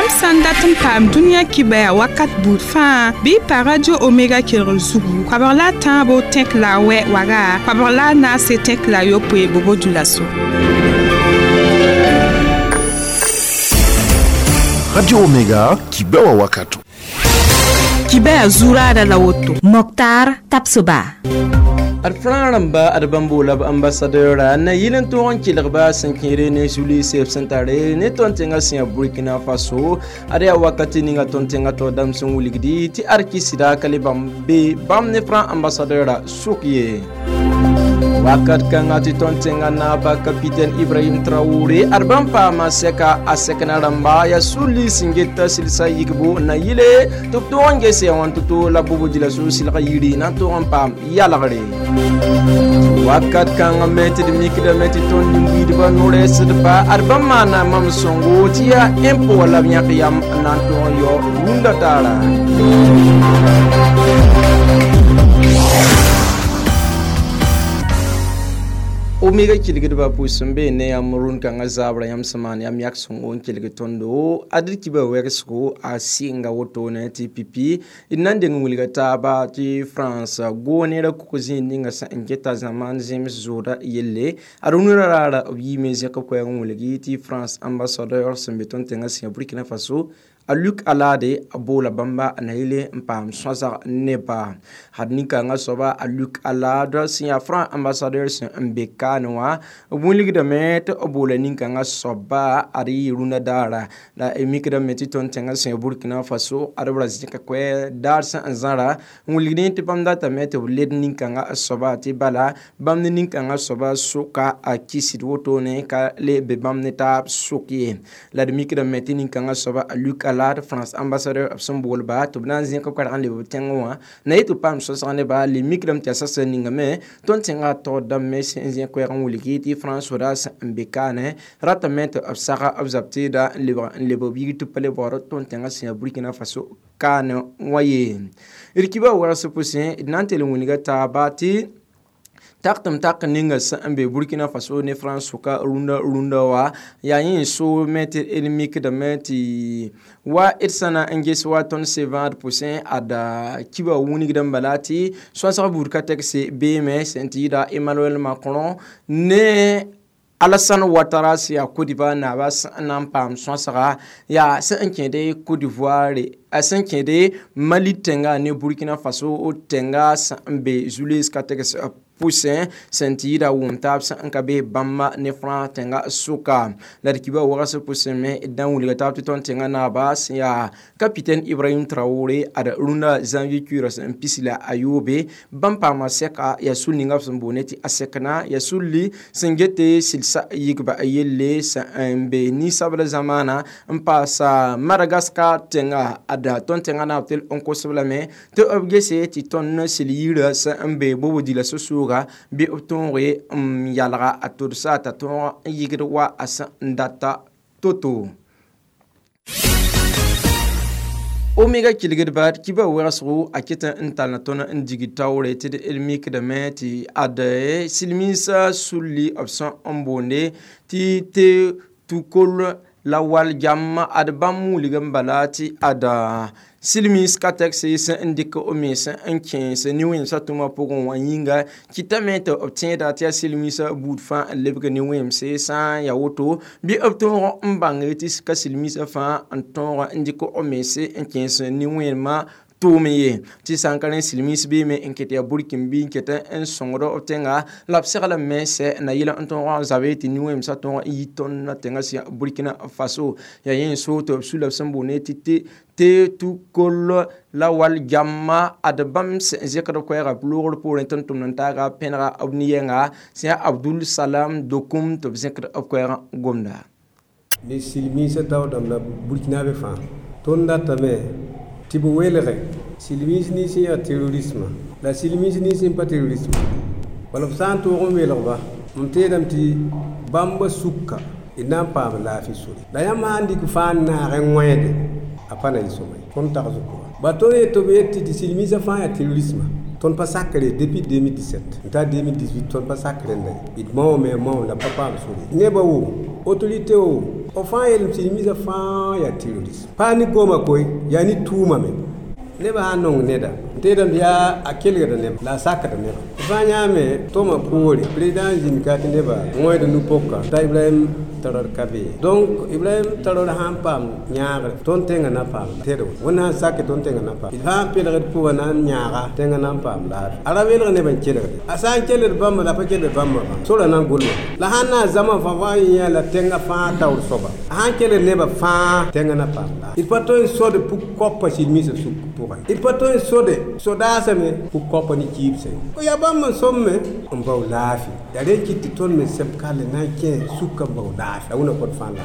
Yam sandatum pam dunia kibaya wakat bout fa bi pa radio Omega Kelro Zugu kabala tambo tek la we waga kabala na se tek la yo pwe bobo dulaso. Radio Omega kibawa wakatu kibaya zura da lawoto Mokhtar Tapsoba Arfranamba Arbambola ambassadeur na yilen to kilgba sankire ne Julie Sef Santare ne tontenga sia Burkina Faso area wakati ninga tontenga to damson wuligdi ti arkisida kalibam be bam ne fran ambassadeur sukiye wakat kanga ti tontenga na ba capitaine Ibrahim Traoré arbam pa maseka asekna ramba ya suli singeta silsa yigbo na yile to tonge se wantu to la bobo dila so silka yiri na to pam yalagre wakat kanga meti de mikida meti ton nimbi ba nore sedba arbam mana mam songo tia empo wala nyakiyam nan to yo runda tara Omega kilgidba pusumbe ne amrun kanga zabra yam samani am yakson on kilgitondo adrikiba wersko a singa woto na TPP inande ngulga taba ti France gone ra kukuzin ninga sa engeta zaman James Zoda yelle arunura rara yime zeka ko ngulgi ti France ambassadeur sembeton tenga sia Burkina Faso a Luc Alade abola bamba anaile mpam swaza neba hadnika nga soba a Luc Alade sia Fran ambassadeur sin mbeka noa wunlig de met abola ninka nga soba ari runa dara la emikra meti ton tenga sin Burkina Faso ara Brazil ka kwe dar san anzara wunlig ni te pamda ta met led ninka nga soba ti bala bam ninka nga soba suka a kisit woto ne ka le be bam ne tap suki la emikra meti ninka nga soba a Luc Alade France ambassadeur of Bolba to Nanzin ko kan le tenwa na itu pam so sane ba le mikram tia sasa ningame ton tenga to da mes enzien ko ran wulikiti France ras mbekane ratament of saka of zaptida le bobi to pale boro ton tenga sia Burkina Faso kan waye irkiba wara se poussin nantele wuniga tabati taktam tak ninga sa ambe Burkina Faso ne France suka runda wa yayin so meter enemique da meti wa irsana engis wa ton 70% ada kiba wuni gidan balati so sa burka taxe BM sentida Emmanuel Macron ne Alassane Ouattara si a Côte d'Ivoire na bas nan pam so sara ya sa enkede Côte d'Ivoire asenkede Mali tenga ne Burkina Faso o tenga sa ambe Julius Katex Poussin sentira wumtab sa ankabe bamma ne fran tenga suka la kiba wara Poussin me dan wuliga tabti ton tenga na bas ya capitaine Ibrahim Traoré ada runa zanvi kuras pisila ayobe bampa maseka ya sulinga mboneti asekana ya sulli sengete silsa yigba ayelle sa mbe ni sabla zamana mpa sa Madagascar tenga ada ton tenga na tel onko sabla me to obgese ti ton silira sa mbe bobo dila susuga bi otonre yalra atursa ta ton yigirwa asa ndata toto Omega kilgirbat kiba werasru akita intana tona indigitawre te elmik de meti ade silmisa sulli option ombonde ti te tukol lawal jamma adbamu ligambalati ada Silmis katek se indika omesa enkin se niwin satuma pogon wanyinga kitamete obtien datia silmisa boudfa lebga niwin se san ya woto bi obton mbangeti ka silmisa fa anton indika omese enkin se niwin ma Tomeye ti sankaren silmis be me enkete ya burkin bi enkete en songro otenga lapsala mese na yila anton zaveti niwem saton yiton na tenga sia Burkina Faso ya yen soto sula samboneti te tu kol la wal jamma adbam zekra ko ya blur pour enton tumnta penra abniyenga sia Abdul Salam dokum to zekra ko ya gomda les silmisa dawdam na Burkina be fa tonda tame Tibu welere silmis ni si ya terrorisme la silmis ni si pas terrorisme wala santo ko welaba mtedam ti bamba sukka ina pa la fi suri la yama andi ku fan na renwede apana isomay kon tarzuko bato e to be ti silmis fa ya terrorisme ton pas sacré depuis 2017 ta 2018 ton pas sacré ndai it mo la papa so ne ba wo autorité o fa yel ci mi za fa ya terroriste pa ni goma koy ya ni tuma me ne ba non ne da te da biya akeli da ne la saka da ne fa nya me to ma pori président jin ka ne ba moy da nu pokka ta Ibrahim Traoré kabe donc Ibrahim Traoré han pam nyaare ton tenga na pam tedo wona saka ton tenga na pam ha pele pour na nyaara tenga na pam la ala wele ne ban kele asan kele bam la pa kele bam so la nan gollo la hanna zaman fa va ya la tenga fa taw soba han kele ne ba fa tenga na pam la il faut to so de pour koppa ci mise su pour il faut to so de so da sa me pour koppa ni kipse ko ya bam somme on ba lafi da re kitti ton me sep kale na ke suka ba una pot fanda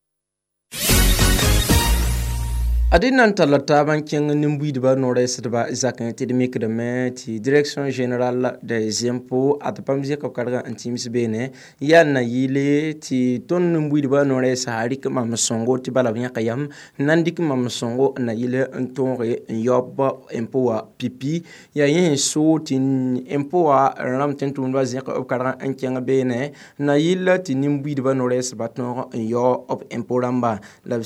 Adinan talata bankin nimbu de ba nord-est de ba zakan ti de mek de meti direction générale des impôts at pamje ko karga antimis bene ya na yile ti ton nimbu de ba nord-est hari ka mam songo ti bala nya kayam nandik mam songo na yile ntonre yob impôt pipi ya yin so ti impôt ram tentun ba zeka ko karga ankenga bene na yile ti nimbu de ba nord-est ba ton yo op impôt ramba la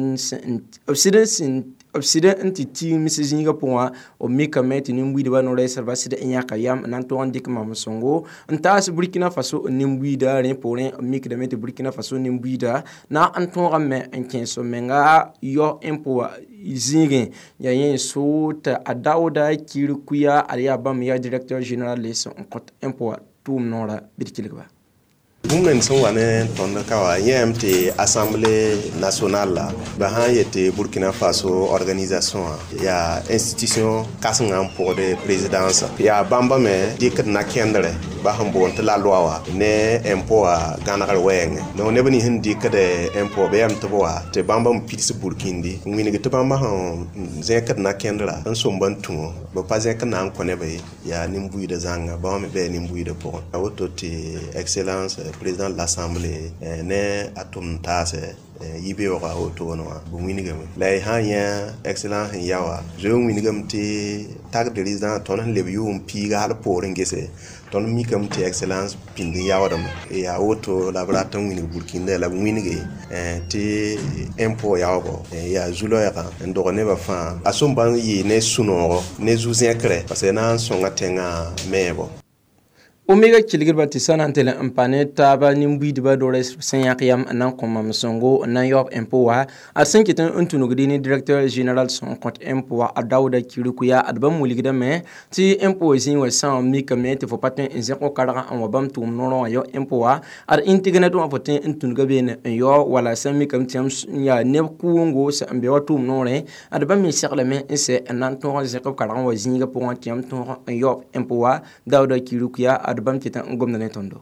obside entity Mrs. Zinga Ponga o Mika Met in Nimbuida no Reservacid in Yakayam and Antoine Dick Mamasongo and Tas Burkina Faso Nimbuida Repore Mika the Met Burkina Faso Nimbuida na Antoine Me and Kenso Menga your emperor Zingin Yayen Sota Adauda Kirukuya Ariabamia Director General Lesson Court Emperor Tum Nora Birkilba. Bungen son wane ton kawa YMT Assemblée nationale ba han yete Burkina Faso organisation ya institution kasngam pour de présidence ya bamba me dik na kendre ba han bon la loi ne impôt ganar weng no ne bani hindi kade impôt be am to wa te bamba mpitsi Burkindi ngini ge to bamba han zekat na kendra an so bantu ba pa zekat na ko ne be ya nimbu de zanga ba me be nimbu de pour auto te excellence président de l'Assemblée ne atum tase yibe wa auto no bu winigam lay hanya excellent yawa je winigam te tag de résident ton le bium pi gal pour ngese ton mi kam te excellence pindi yawa dam ya auto laboratoire winig Burkina la winige te impôt yawa ya zulo ya ndo ne ba fa asumban yi ne suno ne zuzekre parce que na songa tenga mebo Omega Kilgir Batisana Antele Ampane Taba Nimbu de Badores Saint-Yam Nan Komam Songo Nan York Empoa à 5 est un tunugdini directeur général son compte Empoa à Dauda Kirukuya à Bam Muligame ti imposing wa sans mikame te faut pas ten zéro kadra en wabam tum non yo Empoa à intigreto en poten un tunugabene yo wala sami kam tiam ya ne kuungo sa ambe watum non re à Bam mi serleme c'est un anton zéro kadra wa zinga pour un tiam ton yo Empoa Dauda Kirukuya adbam kita ngomna tondo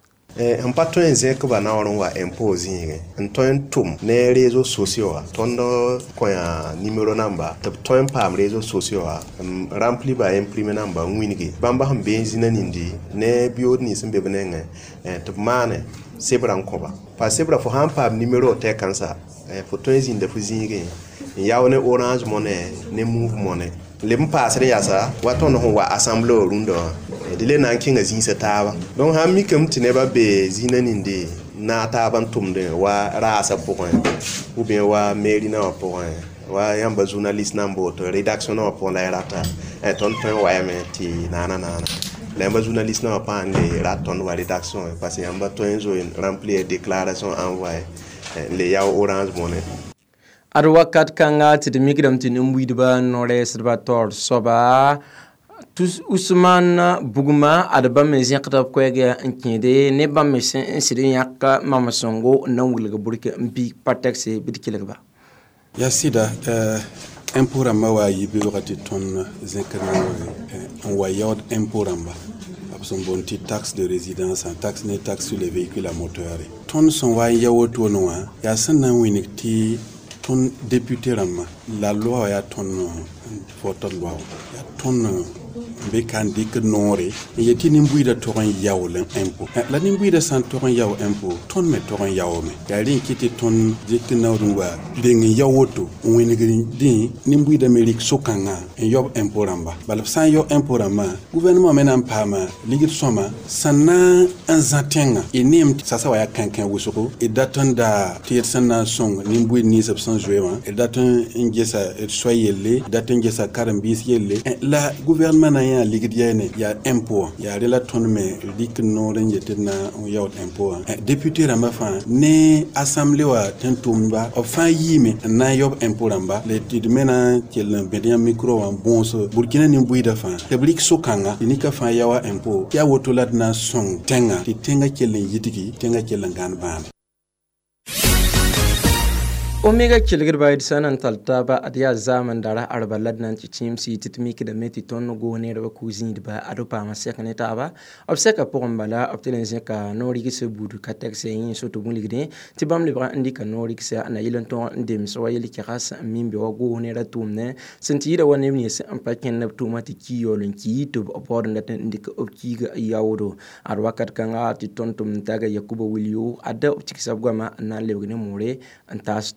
un patron zek ba na woron wa imposing en ton tum ne réseaux sociaux tondo ko ya numéro number te ton pam réseaux sociaux rempli ba imprimer number winigi bamba ham benzina nindi ne bio ni sembe benenge te mane sebran ko ba pa sebra fo ham pam numéro te kansa fo ton zin de fuzingi yaone Orange Money ne Move Money le mpasre yasa waton no wa assemblée rundo dile nan kinga zin sa tawa donc ha mi kam tineba be zinaninde na taban tumde wa rasa point ou bien wa mairie na point wa yamba journaliste na mboto rédaction na point la rata ton point wa yameti nana l'amba journaliste na pas les raton wa rédaction parce que yamba to enzo remplir déclaration envoyé les ya Orange Money Arwakat kanga ti de migram ti numbuidba nores bator soba tous Ousmane Buguma adba mezin qtab kwege nkinde ne ba mesen insidin yakka mama songo nan wulga burke mbi patexe bidkileba Yasida impuramba wa yibi wakati ton zinkarna on wa yod impuramba son bonti taxe de résidence en taxe ne taxe sur les véhicules à moteur ton son wa yawoto no ya sanan winikti ton député rama la loi ya ton photo loi ya ton be kan dik nore yeti nimbuida toran yawlen impôt la nimbuida san toran yaw impôt ton me toran yawme yarin kiti ton dik nawrunwa dengi yawoto wenigin din nimbuida melik sokanga en yob impôt ramba balf san yo impôt ramba gouvernement menam pama ligit soma sanna an zatenga enim sasa waya kankan wusoko e datanda tiersanna song nimbui ni substance jouement e datan ngesa soyelle datan ngesa karambis yelle la gouvernement na ya ligit yene ya impôt ya relaton me lik no renjetina yaw impôt député ramba fa ne assemblée wa tentumba o fa yime na yob impôt ramba le tidmena kel bediam micro wa bonso burkina nimbui da fa tablik sokanga inika fa yawa impôt ya wotolat na song tenga ti tenga kelen yitiki tenga kelen gan ban Omega kilgir bayid sanan taltaba adiya zaman dara arbalad nan chichim si titmiki da meti ton go ne da kuzin ba adopa masek ne taba obseka pombala obtelen ka nori ki se budu katek se yin so to buligde tibam libra indika nori ki se ana yilan ton ndem so yeli kiras mimbe wa go ne da tumne senti da woni ni se ampaken na tumati kiyolon ki to opod na tan indika opkiga yawodo ar wakat kanga ti ton tum taga yakuba wilio ada optikisa gwama na lewgne more antas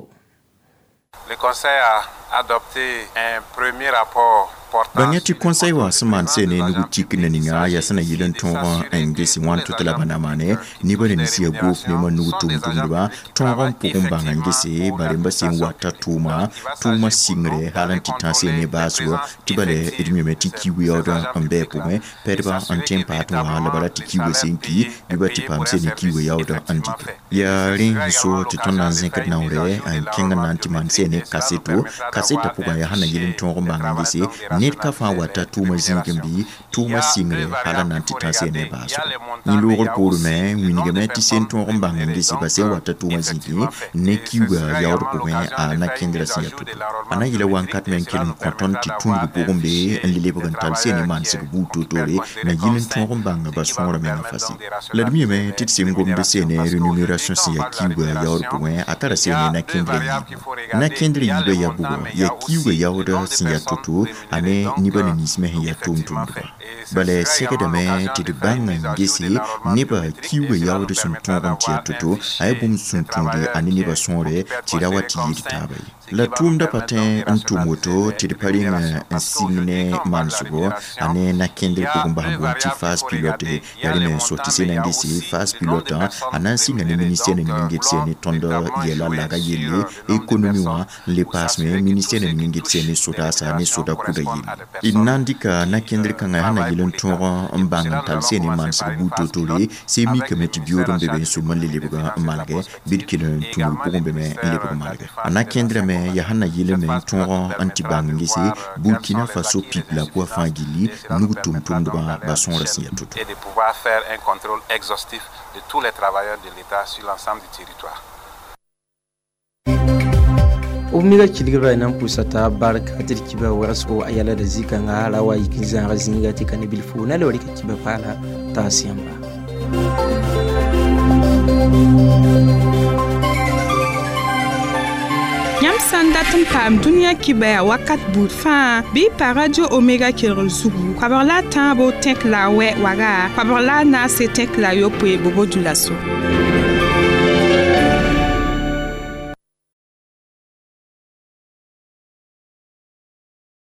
Le Conseil a adopté un premier rapport Banyati conseil wa saman sene nugu tikina ninga ya sana yilan tonga ngesi wantu tala banamane ni bale nisi ya gof ne manu tumtumba tonga pukumba ngesi baremba sin wata tuma singre halan titanse ne baso tibale edimeme tikiwi oda ambe pume perba antempa to hala bala tikiwi sinki bibati pamse ni kiwi oda andika ya rin so titona zinkat naure an kinga nanti man sene kaseta puga ya hana yilan tonga ngesi net ka fa wata tuma zingimbi tuma singre hala nanti tanse ne baso ni lugol pour me winige meti senton rombanga ngisi base wata tuma zingi ne kiwa ya orko me ana kendra siatu ana yila wankat men kilin konton ti tungu bugumbe lile bugan tanse ne man sig buto tore na yilin ton rombanga basfora me na fasi la demi me tit singombe sene remuneration si ya kiwa ya orko me atara sene na kendra yibe ya bugo ya kiwa ya oda siatu ane niba na nisme ya tumtumba bale seke da me ti de banga ngesi niba kiwe ya wada sun tongon tia tutu ay bum sun tundi ani niba sonre ti rawati yidi tabai la tumda patin antumoto ti de palinga insigne mansugo ane na kendri kugumba hambo ti fast pilote yari men sorti sena ngesi fast pilote anansi ngani ministere ni ngetse ni tondo yela laga yele ekonomi wa le pasme ministere ni ngetse ni soda sa ni soda kuda yele inandika na kendri kanga hana yelen tongo mbanga talse ni mansi buto tole semi committee biodon bebe so man lele buga malge bidkino tumu pugumbe me lele buga malge ana kendri me ya hana yele me tongo antibang ngisi Burkina Faso pipla kwa fangili nugu tumtum ba bason rasi ya tutu et de pouvoir faire un contrôle exhaustif de tous les travailleurs de l'État sur l'ensemble du territoire. Omiga kilgira nan pusata barka tirkiba warasko ayala da zika nga lawa yikiza ngazinga tikane bilfu na lori kiba pala tasiyamba Yam sandatum pam dunia kibaya wakat budfa bi radio Omega Kirzugu kwabarla tambo tek la we waga kwabarla na se tek la yo pwe bobo dulaso